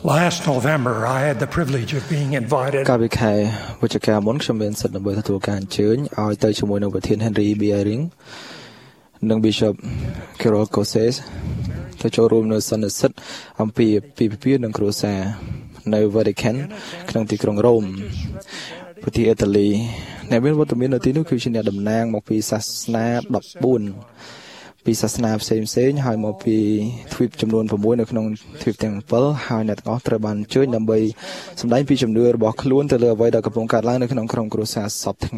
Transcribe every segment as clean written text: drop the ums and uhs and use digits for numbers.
Last November, I had the privilege of being invited. កាលពីខែវិច្ឆិកាមុនខ្ញុំមានសិទ្ធិដើម្បីទទួលការអញ្ជើញឲ្យទៅជាមួយនឹងប្រធាន Henry Beering និង Bishop Carol Coses ទៅចូលរួមនៅសន្និសីទអំពីពិភាក្សានិងគ្រួសារនៅ Vatican ក្នុងទីក្រុងរ៉ូមប្រទេសអ៊ីតាលីអ្នកមានវត្តមាននៅទីនោះគឺជាអ្នកតំណាងមកពីសាសនា14ពីសាសនាផ្សេងៗហើយមកពីទ្វីបចំនួន6នៅក្នុងទ្វីបទាំង7ហើយអ្នកទាំងអស់ត្រូវបានអញ្ជើញដើម្បីសម្ដែងពីជំនឿរបស់ខ្លួនទៅលើអ្វីដែលកំពុងកើតឡើងនៅក្នុងក្រុមគ្រួសារសពថ្ងៃ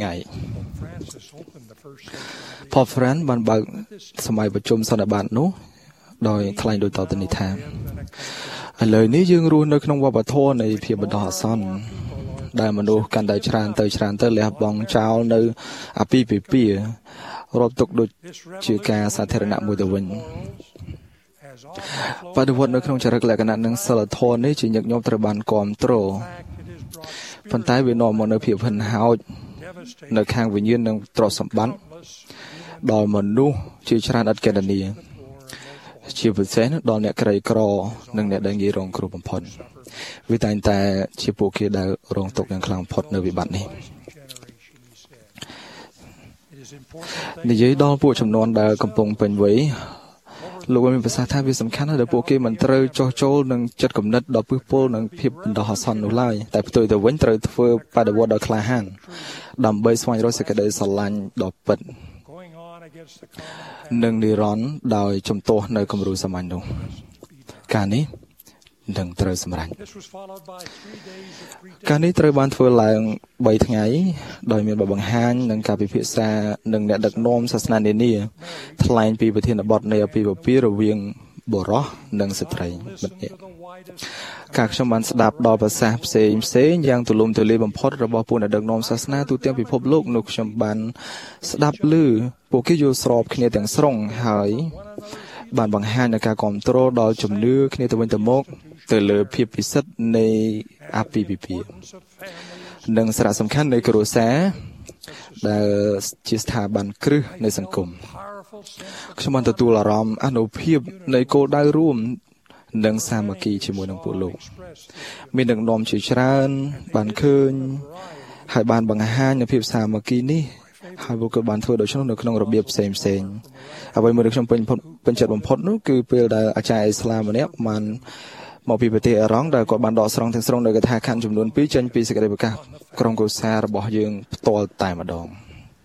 Pope Francis បានបើកសម័យប្រជុំសន្និបាតនោះដោយថ្លែងដូចតទៅនេះថាឥឡូវនេះយើងរស់នៅក្នុងវប្បធម៌នៃភាពបណ្ដោះអាសន្នដែលមនុស្សកាន់តែច្រើនទៅលះបង់ចោលនៅអាពាហ៍ពិពាហ៍រាប់ទុកដូចជាការសាធារណៈមួយទៅវិញបដិវត្តនៅក្នុងចរិតលក្ខណៈនិងសិលធម៌នេះជាញឹកញាប់ត្រូវបានគ្រប់គ្រងប៉ុន្តែវានាំមកនូវភាពហិនហោចនៅខាងវិញ្ញាណនិងទ្រព្យសម្បត្តិដល់មនុស្សជាច្រើនឥតកេណនីជាពិសេសដល់អ្នកក្រីក្រនិងអ្នកដែលងាយរងគ្រោះបំផុតវាតែងតែជាពួកគេដែលរងទុក្ខយ៉ាងខ្លាំងបំផុតនៅវិបត្តិនេះនិយាយដល់ពួកចំនួនដែលកំពុងពេញវ័យលោកបានមានប្រសាសន៍ថាវាសំខាន់ណាស់ដែលពួកគេមិនត្រូវចោះចូលនឹងចិត្តគំនិតដ៏ពឹសពុលនិងភាពបណ្ដោះអាសន្ននោះឡើយតែផ្ទុយទៅវិញត្រូវធ្វើបដិវត្តន៍ដ៏ក្លាហានដើម្បីស្វែងរកសេចក្តីស្រឡាញ់ដ៏ពិតនិងនិរន្តរ៍ដោយជំទាស់នៅគំរូសាមញ្ញនោះការនេះនឹងត្រូវសម្រេចការនេះត្រូវបានធ្វើឡើង3ថ្ងៃដោយមានបង្ហាញនិងការពិភាក្សានឹងអ្នកដឹកនាំសាសនានានាថ្លែងពីប្រធានបទនៃអាពាហ៍ពិពាហ៍រវាងបុរសនិងស្ត្រីមិត្តភក្តិការខ្ញុំបានស្ដាប់ដល់ប្រសាសន៍ផ្សេងយ៉ាងទូលំទូលាយបំផុតរបស់ពួកអ្នកដឹកនាំសាសនាទូទាំងពិភពលោកនោះខ្ញុំបានស្ដាប់ឮពួកគេយល់ស្របគ្នាទាំងស្រុងហើយបានបង្ហាញនូវការគ្រប់គ្រងដល់ជំនឿគ្នាទៅវិញទៅមកទៅលើភាពពិសិដ្ឋនៃអាពាហ៍ពិពាហ៍និងសារៈសំខាន់នៃគ្រួសារដែលជាស្ថាប័នគ្រឹះនៃសង្គមខ្ញុំបានទទួលអារម្មណ៍អនុភាពនៃគោលដៅរួមនិងសាមគ្គីជាមួយនឹងពួកលោកមានដឹកនាំជាច្រើនបានឃើញហើយបានបង្ហាញនូវភាពសាមគ្គីនេះហើយពួកគាត់បានធ្វើដូច្នោះនៅក្នុងរបៀបផ្សេងអ្វីមួយដែលខ្ញុំពេញចិត្តបំផុតនោះគឺពេលដែលអាចារ្យអ៊ីស្លាមម្នាក់បានមកពីប្រទេសអ៊ីរ៉ង់ដែលគាត់បានដកស្រង់ទាំងស្រុងនៅកថាខណ្ឌចំនួន2ចេញពីសេចក្តីប្រកាសក្រុមគ្រួសាររបស់យើងផ្ទាល់តែម្ដង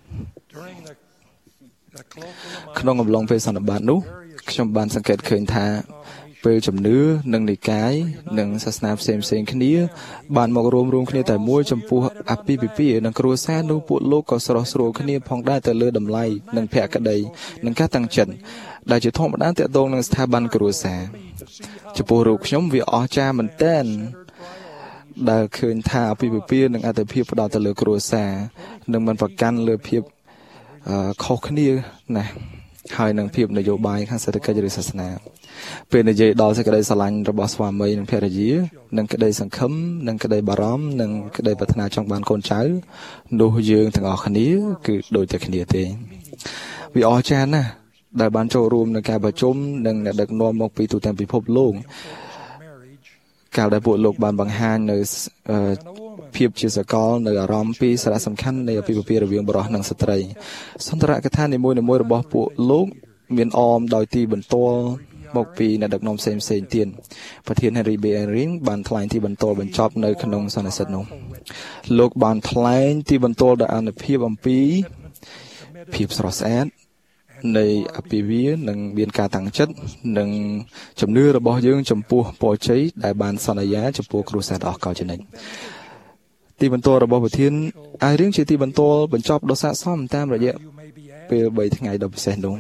ក្នុងអំឡុងពេលសន្និបាតនោះខ្ញុំបានសង្កេតឃើញថាពេលជំនឿនិងនិកាយនិងសាសនាផ្សេងគ្នាបានមករួមគ្នាតែមួយចំពោះអាពាហ៍ពិពាហ៍និងគ្រួសារនោះពួកលោកក៏ស្រស់ស្រួលគ្នាផងដែរទៅលើតម្លៃនិងភក្តីនិងការតាំងចិត្តដែលជាធម្មតាទាក់ទងនឹងស្ថាប័នគ្រួសារចំពោះរូបខ្ញុំវាអស្ចារ្យមែនទែនដែលឃើញថាអាពាហ៍ពិពាហ៍និងអត្ថិភាពផ្ដោតទៅលើគ្រួសារនិងមិនប្រកាន់លើភាពខុសគ្នាណាហើយនឹងភាពនយោបាយខាងសេដ្ឋកិច្ចឬសាសនាពេលនិយាយដល់សេចក្តីស្រឡាញ់របស់ស្វាមីនិងភរិយានិងក្តីសង្ឃឹមនិងក្តីបារម្ភនិងក្តីប្រាថ្នាចង់បានកូនចៅនោះយើងទាំងអស់គ្នាគឺដូចតែគ្នាទេវាអស្ចារ្យណាស់ដែលបានចូលរួមនៅការប្រជុំនិងអ្នកដឹកនាំមកពីទូទាំងពិភពលោកកាលដែលពួកលោកបានបង្ហាញនៅភាពជាសកលនៅអារម្មណ៍ពីសារៈសំខាន់នៃអាពាហ៍ពិពាហ៍រវាងបុរសនិងស្ត្រីសន្ទរកថានីមួយៗរបស់ពួកលោកមានអមដោយទីបន្ទាល់មកពីអ្នកដឹកនាំផ្សេងទៀតប្រធាន Henry Beering បានថ្លែងទីបន្ទាល់បញ្ចប់នៅក្នុងសន្និសីទនោះលោកបានថ្លែងទីបន្ទាល់ដោយអនុភាពអំពីភាពស្រស់ស្អាតនៃអាពាហ៍ពិពាហ៍និងមានការតាំងចិត្តនិងជំនឿរបស់យើងចំពោះពរជ័យដែលបានសន្យាចំពោះគ្រួសារដ៏អស្ចារ្យជានិច្ចទីបន្ទាល់របស់ប្រធានអាយរៀងជាទីបន្ទាល់បញ្ចប់ដ៏ស័ក្តិសមតាមរយៈពេល3ថ្ងៃដ៏ពិសេសនោះ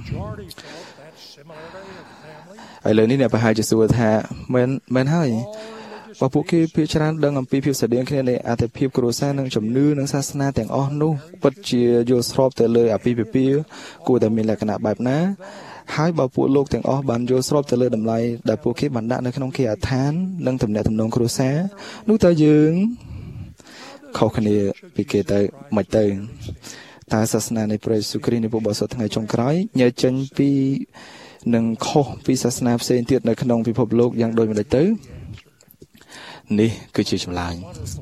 ឥឡូវនេះអ្នកប្រហែលជាសួរថាមែនហើយបើពួកគេភាគច្រើនដឹងអំពីភាពស្រដៀងគ្នានៃអត្ថិភាពគ្រួសារនិងជំនឿនិងសាសនាទាំងអស់នោះពិតជាយល់ស្របទៅលើអាពាហ៍ពិពាហ៍គួរតែមានលក្ខណៈបែបណាហើយបើពួកលោកទាំងអស់បានយល់ស្របទៅលើតម្លៃដែលពួកគេបានដាក់នៅក្នុងគេអដ្ឋាននិងទំនាក់ទំនងគ្រួសារនោះតើយើងខុសគ្នាពីគេទៅមិនទៅតើសាសនានៃព្រះយេស៊ូវគ្រីស្ទនៃពុទ្ធបរិស័ទថ្ងៃចុងក្រោយញែកចេញពីនិងខុសពីសាសនាផ្សេងទៀតនៅក្នុងពិភពលោកយ៉ាងដូចម្តេចទៅនេះគឺជាចម្លើយ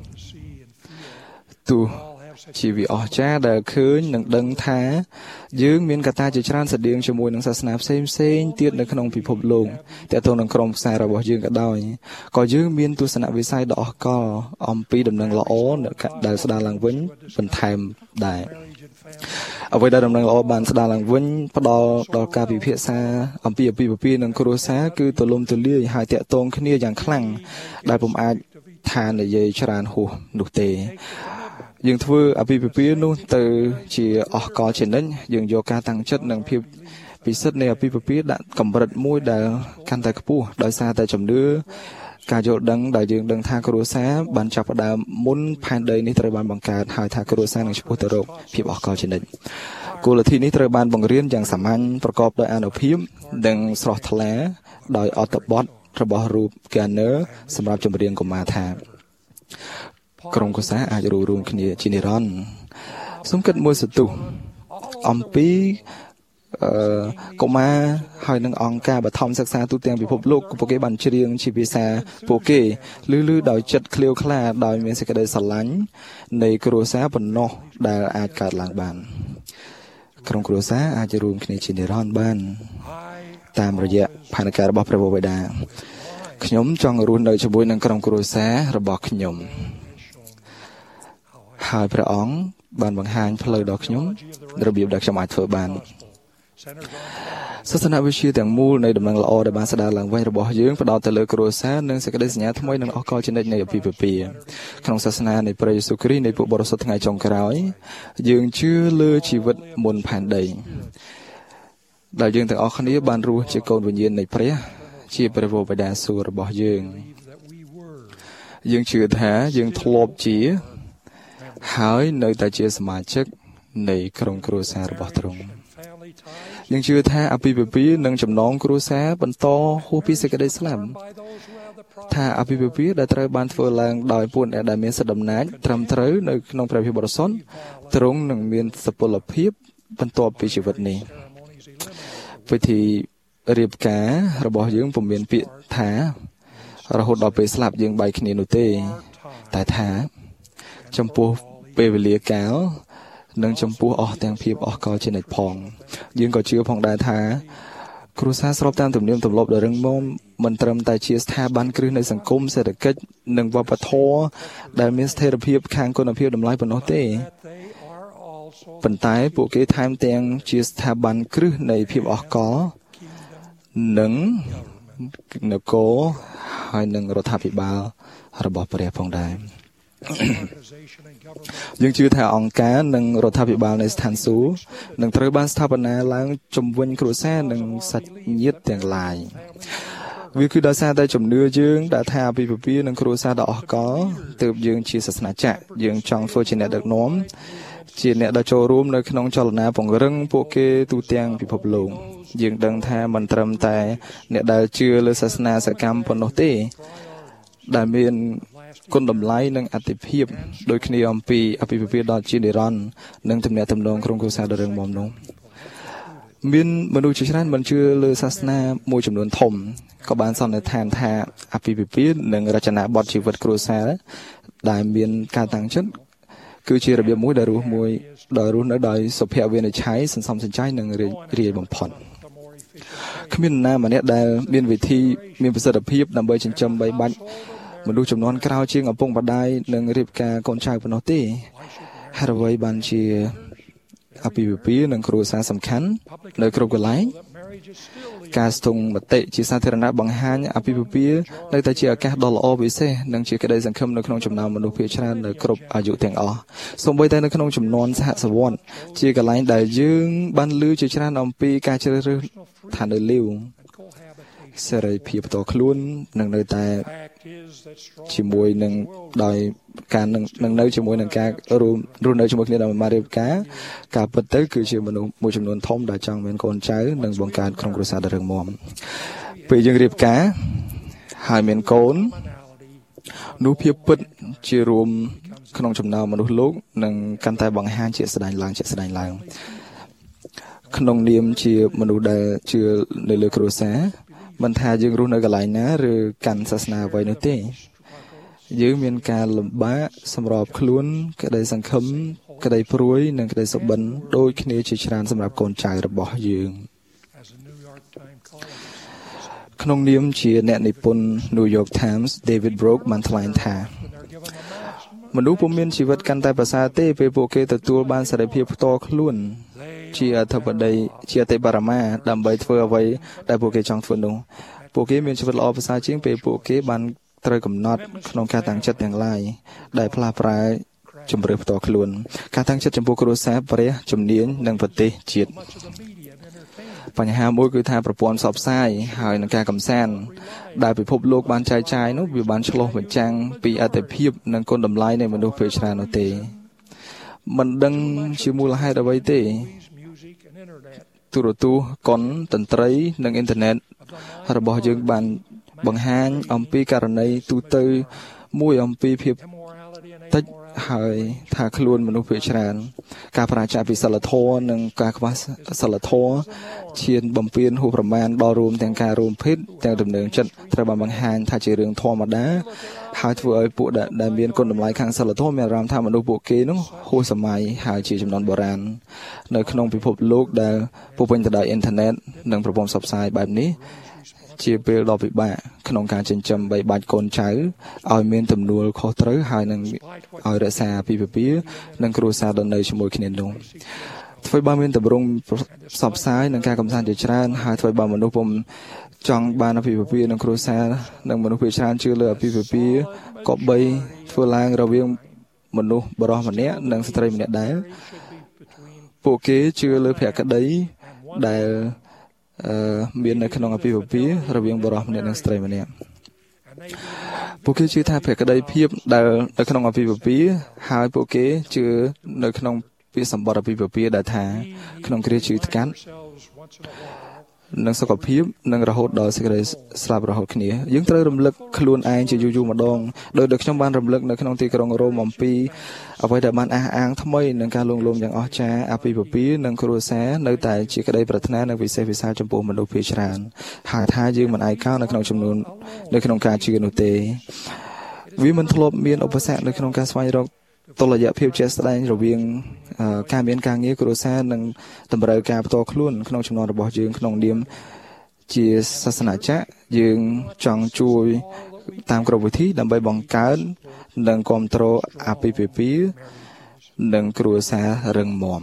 ទោះជាវាអស្ចារ្យដែលឃើញនឹងដឹងថាយើងមានកត្តាជាច្រើនស្តៀងជាមួយនឹងសាសនាផ្សេងទៀតនៅក្នុងពិភពលោកតែទៅនឹងក្រុមផ្សាររបស់យើងក៏ដោយក៏យើងមានទស្សនវិស័យដ៏អស្ចារ្យអំពីដំណឹងល្អដែលស្ដារឡើងវិញបន្ថែមដែរអ្វីដែលដំណឹងល្អបានស្ដារឡើងវិញផ្ដល់ដល់ការពិភាក្សាអំពីអាពាហ៍ពិពាហ៍និងគ្រួសារគឺទូលំទូលាយហើយតាក់ទងគ្នាយ៉ាងខ្លាំងដែលពុំអាចថានិយាយច្រើនហួសនោះទេយើងធ្វើអាពាហ៍ពិពាហ៍នោះទៅជាអស់កលជានិច្ចយើងយកការតាំងចិត្តនិងភាពពិសិដ្ឋនៃអាពាហ៍ពិពាហ៍ដាក់កម្រិតមួយដែលកាន់តែខ្ពស់ដោយសារតែជំនឿការយល់ដឹងដែលយើងដឹងថាគ្រួសារបានចាប់ផ្ដើមមុនផែនដីនេះត្រូវបានបង្កើតហើយថាគ្រួសារនឹងឆ្ពោះទៅរកភាពអស់កលជានិច្ចគោលលទ្ធិនេះត្រូវបានបង្រៀនយ៉ាងសាមញ្ញប្រកបដោយអានុភាពនិងស្រស់ថ្លាដោយអត្ថបទរបស់រូប Garner សម្រាប់ចម្រៀងកុមារថាក្រុមគ្រួសារអាចរួមគ្នាជានិរន្តរ៍សូមគិតមួយសន្ទុះអំពីកុមារហើយនឹងអង្គការបឋមសិក្សាទូទាំងពិភពលោកពួកគេបានច្រៀងជាភាសាពួកគេឮដោយចិត្តឃ្លាវខ្លាដោយមានសេចក្តីស្រឡាញ់នៃគ្រួសារប៉ុណ្ណោះដែលអាចកើតឡើងបានក្រុមគ្រួសារអាចរួមគ្នាជានិរន្តរ៍បានតាមរយៈផែនការរបស់ព្រះបិតាខ្ញុំចង់រស់នៅជាមួយនឹងក្រុមគ្រួសាររបស់ខ្ញុំហើយព្រះអង្គបានបង្ហាញផ្លូវដល់ខ្ញុំរបៀបដែលខ្ញុំអាចធ្វើបានសាសនាវិទ្យាទាំងមូលនៃដំណឹងល្អដែលបានស្ដារឡើងវិញរបស់យើងផ្ដោតទៅលើគ្រួសារនិងសេចក្តីសញ្ញាថ្មីនិងអស់កលជានិច្ចនៃអាពាហ៍ពិពាហ៍ក្នុងសាសនានៃព្រះយេស៊ូវគ្រីស្ទនៃពួកបរិសុទ្ធថ្ងៃចុងក្រោយយើងជឿលើជីវិតមុនផែនដីដែលយើងទាំងអស់គ្នាបានរស់ជាកូនវិញ្ញាណនៃព្រះជាព្រះវរបិតាសួគ៌របស់យើងជឿថាយើងធ្លាប់ជាហើយនៅតែជាសមាជិកនៃក្រុមគ្រួសាររបស់ទ្រង់យើងជឿថាអាពាហ៍ពិពាហ៍និងចំណងគ្រួសារបន្តហួសពីសេចក្តីស្លាប់ថាអាពាហ៍ពិពាហ៍ដែលត្រូវបានធ្វើឡើងដោយពួកអ្នកដែលមានសិទ្ធិអំណាចត្រឹមត្រូវនៅក្នុងព្រះភិបរិសុទ្ធទ្រង់នឹងមានសុពលភាពបន្ទាប់ពីជីវិតនេះពិធីរៀបការរបស់យើងពុំមានពាក្យថារហូតដល់ពេលស្លាប់យើងបែកគ្នានោះទេតែថាចំពោះពេលវេលាកាលនិងចំពោះអស់ទាំងភាពអស់កលជានិច្ចផងយើងក៏ជឿផងដែរថាគ្រួសារស្របតាមទំនៀមទម្លាប់ដ៏រឹងមាំមិនត្រឹមតែជាស្ថាប័នគ្រឹះនៃសង្គមសេដ្ឋកិច្ចនិងវប្បធម៌ដែលមានស្ថិរភាពខាងគុណភាពតម្លៃប៉ុណ្ណោះទេប៉ុន្តែពួកគេថែមទាំងជាស្ថាប័នគ្រឹះនៃភាពអស់កលនិងនគរហើយនឹងរដ្ឋាភិបាលរបស់ព្រះផងដែរយើងជឿថាអង្គការនិងរដ្ឋាភិបាលនៃស្ថានសួគ៌នឹងត្រូវបានស្ថាបនាឡើងជំវិញគ្រួសារនិងសាច់ញាតិទាំងឡាយវាគឺដោយសារតែជំនឿយើងដែលថាអាពាហ៍ពិពាហ៍និងគ្រួសារដ៏អស្ចារ្យទើបយើងជាសាសនាចាក់យើងចង់ធ្វើជាអ្នកដឹកនាំជាអ្នកដែលចូលរួមនៅក្នុងចលនាពង្រឹងពួកគេទូទាំងពិភពលោកយើងដឹងថាមិនត្រឹមតែអ្នកដែលជឿលើសាសនាសកម្មប៉ុណ្ណោះទេដែលមានគុណតម្លៃនិងអត្ថិភាពដូចគ្នាអំពីអាពាហ៍ពិពាហ៍ដ៏ជានិរន្តរ៍និងទំនាក់ទំនងក្រុមគ្រួសារដ៏រឹងមាំនោះមានមនុស្សជាច្រើនមិនជឿលើសាសនាមួយចំនួនធំក៏បានសន្និដ្ឋានថាអាពាហ៍ពិពាហ៍និងរចនាបថជីវិតគ្រួសារដែលមានការតាំងចិត្តគឺជារបៀបមួយដែលរស់នៅដោយសុភវិនិច្ឆ័យសន្សំសំចៃនិងរាយបំផុតគ្មានណាម្នាក់ដែលមានវិធីមានប្រសិទ្ធភាពដើម្បីចិញ្ចឹមបីបាច់មនុស្សចំនួនក្រោយជាងឪពុកម្ដាយនិងរៀបការកូនចៅប៉ុណ្ណោះទេហេតុអ្វីបានជាអាពាហ៍ពិពាហ៍និងគ្រួសារសំខាន់នៅគ្រប់កន្លែងការស្ទង់មតិជាសាធារណៈបង្ហាញអាពាហ៍ពិពាហ៍នៅតែជាឱកាសដ៏ល្អពិសេសនិងជាក្តីសង្ឃឹមនៅក្នុងចំណោមមនុស្សភាគច្រើននៅគ្រប់អាយុទាំងអស់សូម្បីតែនៅក្នុងចំនួនសហសវ័នជាកន្លែងដែលយើងបានឮជាច្រើនអំពីការជ្រើសរើសឋាននៅលាវសេរីភាពផ្ទាល់ខ្លួននឹងនៅតែជាមួយនឹងដោយការនឹងនៅជាមួយនឹងការរស់នៅជាមួយគ្នាដោយមករៀបការពិតទៅគឺជាមនុស្សមួយចំនួនធំដែលចង់មានកូនចៅនិងបង្កើតក្រុមគ្រួសារដ៏រឹងមាំពេលយើងរៀបការហើយមានកូននោះភាពពិតជារួមក្នុងចំណោមមនុស្សលោកនឹងកាន់តែបង្ហាញជាស្ដែងឡើងក្នុងនាមជាមនុស្សដែលជឿនៅលើគ្រួសារមិនថាយើងរស់នៅកន្លែងណាឬកាន់សាសនាអ្វីនោះទេយើងមានការលំបាកសម្របខ្លួនក្តីសង្ឃឹមក្តីព្រួយនិងក្តីសុបិនដូចគ្នាជាច្រើនសម្រាប់កូនចៅរបស់យើងក្នុងនាមជាអ្នកនិពន្ធ New York Times David Brooks បានថ្លែងថាមនុស្សពុំមានជីវិតកាន់តែប្រសើរទេពេលពួកគេទទួលបានសេរីភាពផ្ទាល់ខ្លួនជាអធិបតីជាអតិបរមាដើម្បីធ្វើអ្វីដែលពួកគេចង់ធ្វើនោះពួកគេមានជីវិតល្អប្រសើរជាងពេលពួកគេបានត្រូវកំណត់ក្នុងការតាំងចិត្តទាំងឡាយដែលផ្លាស់ប្រែជំរឿផ្ទាល់ខ្លួនការតាំងចិត្តចំពោះគ្រួសារព្រះជំនាញនិងប្រទេសជាតិបញ្ហាមួយគឺថាប្រព័ន្ធផ្សព្វផ្សាយហើយនឹងការកំសាន្តដែលពិភពលោកបានចែកចាយនោះវាបានឆ្លុះបញ្ចាំងពីអត្ថភាពនិងគុណតម្លៃនៃមនុស្សពេលច្រើននោះទេមិនដឹងជាមូលហេតុអ្វីទេទូរទស្សន៍កុនតន្ត្រីនិងអ៊ីនធឺណិតរបស់យើងបានបង្ហាញអំពីករណីទូទៅមួយអំពីភាពតិចហើយថាខ្លួនមនុស្សភាគច្រើនការប្រាជ្ញាពីសិលធម៌និងការខ្វះសិលធម៌ឈានបំពេញហួសប្រមាណដល់រួមទាំងការរួមភេទទាំងដំណើរចិត្តត្រូវបានបង្ហាញថាជារឿងធម្មតាហើយធ្វើឲ្យពួកដែលមានគុណតម្លៃខាងសិលធម៌មានអារម្មណ៍ថាមនុស្សពួកគេនោះហួសសម័យហើយជាចំនួនបុរាណនៅក្នុងពិភពលោកដែលពោពេញទៅដោយអ៊ីនធឺណិតនិងប្រព័ន្ធផ្សព្វផ្សាយបែបនេះជាពេលដ៏ពិបាកក្នុងការចិញ្ចឹមបីបាច់កូនចៅឲ្យមានទំនួលខុសត្រូវហើយនឹងឲ្យរក្សាអាពាហ៍ពិពាហ៍និងគ្រួសារដ៏នៅជាមួយគ្នានោះធ្វើបើមានទម្រង់ផ្សព្វផ្សាយនិងការកំសាន្តជាច្រើនហើយធ្វើបើមនុស្សពុំចង់បានអាពាហ៍ពិពាហ៍និងគ្រួសារនិងមនុស្សភាគច្រើនជឿលើអាពាហ៍ពិពាហ៍ក៏បីធ្វើឡើងរវាងមនុស្សបរិសុទ្ធម្នាក់និងស្ត្រីម្នាក់ដែរពួកគេជឿលើភក្តីដែលមាននៅក្នុងអាពាហ៍ពិពាហ៍រវាងបុរសម្នាក់និងស្ត្រីម្នាក់ពួកគេជឿថាភក្តីភាពដែលនៅក្នុងអាពាហ៍ពិពាហ៍ហើយពួកគេជឿនៅក្នុងពាក្យសម្បត្តិអាពាហ៍ពិពាហ៍ដែលថាក្នុងគ្រាជឿថ្កាត់និងសុខភាពនិងរហូតដល់សេចក្តីស្លាប់រហូតគ្នាយើងត្រូវរំលឹកខ្លួនឯងជាយូរម្ដងដោយខ្ញុំបានរំលឹកនៅក្នុងទីក្រុងរ៉ូមអំពីអ្វីដែលបានអះអាងថ្មីនឹងការលួងលោមយ៉ាងអស្ចារ្យអាពាហ៍ពិពាហ៍និងគ្រួសារនៅតែជាក្តីប្រាថ្នានិងវិសេសវិសាលចំពោះមនុស្សភាគច្រើនហើយថាយើងមិនឯកោនៅក្នុងចំនួននៅក្នុងការជឿនោះទេវាមិនធ្លាប់មានឧបសគ្គនៅក្នុងការស្វែងរកតុល្យភាពជាក់ស្ដែងរវាងការមានការងារគ្រួសារនិងតម្រូវការផ្ទាល់ខ្លួនក្នុងចំណោមរបស់យើងក្នុងនាមជាសាសនាចាក់យើងចង់ជួយតាមគ្រប់វិធីដើម្បីបង្កើននិងគ្រប់គ្រងអាពាហ៍ពិពាហ៍និងគ្រួសាររឹងមាំ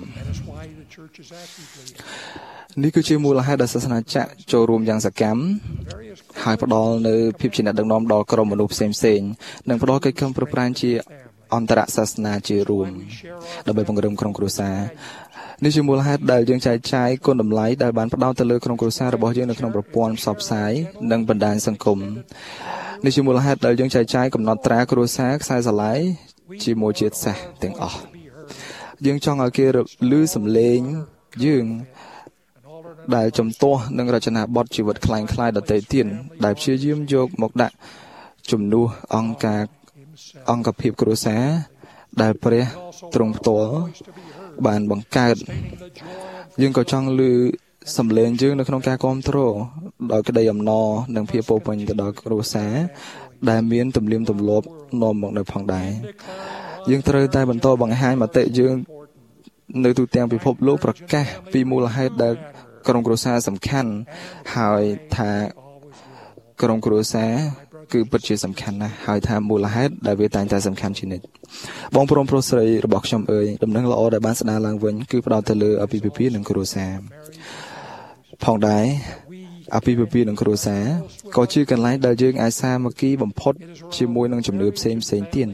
នេះគឺជាមូលហេតុដែលសាសនាចាក់ចូលរួមយ៉ាងសកម្មហើយផ្ដល់នៅភាពជាអ្នកដឹកនាំដល់ក្រុមមនុស្សផ្សេងៗនិងផ្ដល់កិច្ចខំប្រឹងប្រែងជាអន្តរសាសនាជារួមដើម្បីពង្រឹងក្រុមគ្រួសារនេះជាមូលហេតុដែលយើងចែកចាយគុណតម្លៃដែលបានផ្ដោតទៅលើក្រុមគ្រួសាររបស់យើងនៅក្នុងប្រព័ន្ធផ្សព្វផ្សាយនិងបណ្ដាញសង្គមនេះជាមូលហេតុដែលយើងចែកចាយកំណត់ត្រាគ្រួសារខ្សែស្រឡាយជាមួយជាតិសាសន៍ទាំងអស់យើងចង់ឲ្យគេឮសំឡេងយើងដែលជំទាស់នឹងរចនាបថជីវិតคล้ายៗដទៃទៀតដែលព្យាយាមយកមកដាក់ជំនួសអង្គភាពគ្រួសារដែលព្រះទ្រង់ផ្ទាល់បានបង្កើតយើងក៏ចង់ឮសំឡេងយើងនៅក្នុងការគ្រប់គ្រងដោយក្តីអំណរនិងភាពពោពេញទៅដល់គ្រួសារដែលមានទំនៀមទម្លាប់នាំមកនៅផងដែរយើងត្រូវតែបន្តបង្ហាញមតិយើងនៅទូទាំងពិភពលោកប្រកាសពីមូលហេតុដែលក្រុមគ្រួសារសំខាន់ហើយថាក្រុមគ្រួសារគឺពិតជាសំខាន់ណាស់ហើយថាមូលហេតុដែលវាតែងតែសំខាន់ជានិច្ចបងប្រុសប្រុសស្រីរបស់ខ្ញុំអើយដំណឹងល្អដែលបានស្ដារឡើងវិញគឺផ្ដោតទៅលើអាពាហ៍ពិពាហ៍និងគ្រួសារផងដែរអាពាហ៍ពិពាហ៍និងគ្រួសារក៏ជាកន្លែងដែលយើងអាចសាមគ្គីបំផុតជាមួយនឹងជំនឿផ្សេងទៀត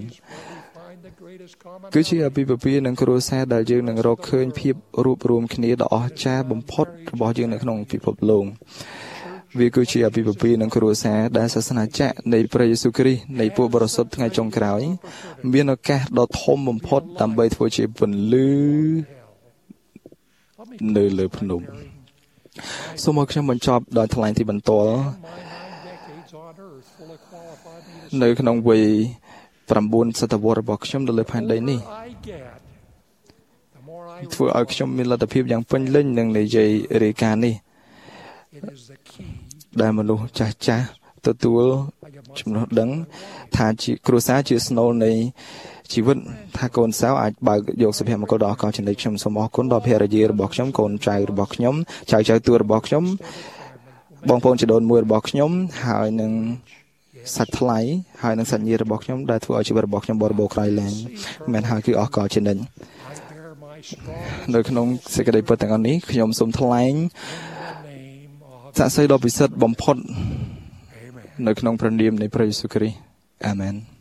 គឺជាអាពាហ៍ពិពាហ៍និងគ្រួសារដែលយើងនឹងរកឃើញភាពរួបរวมគ្នាដ៏អស្ចារ្យបំផុតរបស់យើងនៅក្នុងពិភពលោកវាគឺជាអាពាហ៍ពិពាហ៍និងគ្រួសារដែលសាសនាចាក់នៃព្រះយេស៊ូវគ្រីស្ទនៃពួកបរិសុទ្ធថ្ងៃចុងក្រោយមានឱកាសដ៏ធំបំផុតដើម្បីធ្វើជាពន្លឺនៅលើភ្នំសូមឲ្យខ្ញុំបញ្ចប់ដោយថ្លែងទីបន្ទាល់នៅក្នុងវ័យ9 សតវត្សរបស់ខ្ញុំនៅលើផែនដីនេះធ្វើឲ្យខ្ញុំមានលទ្ធភាពយ៉ាងពេញលេញនឹងនិយាយរាយការណ៍នេះដែលមនុស្សចាស់ទទួលចំណុចដឹងថាជាគ្រួសារជាស្នូលនៃជីវិតថាកូនសៅអាចបើកយកសុភមង្គលដ៏អស្ចារ្យចំណេញខ្ញុំសូមអរគុណដល់ភរិយារបស់ខ្ញុំកូនចៅរបស់ខ្ញុំចៅទួរបស់ខ្ញុំបងប្អូនជីដូនមួយរបស់ខ្ញុំហើយនឹងសាច់ថ្លៃហើយនឹងសាច់ញាតិរបស់ខ្ញុំដែលធ្វើឲ្យជីវិតរបស់ខ្ញុំបរិបូរណ៍ក្រៃលែងមិនហើយគឺអស់កលចំណេញនៅក្នុងសេចក្តីពិតទាំងអស់នេះខ្ញុំសូមថ្លែងស័ក្តិសិទ្ធិដ៏ពិសិដ្ឋបំផុតនៅក្នុងព្រះនាមនៃព្រះយេស៊ូវគ្រីស្ទអាមែន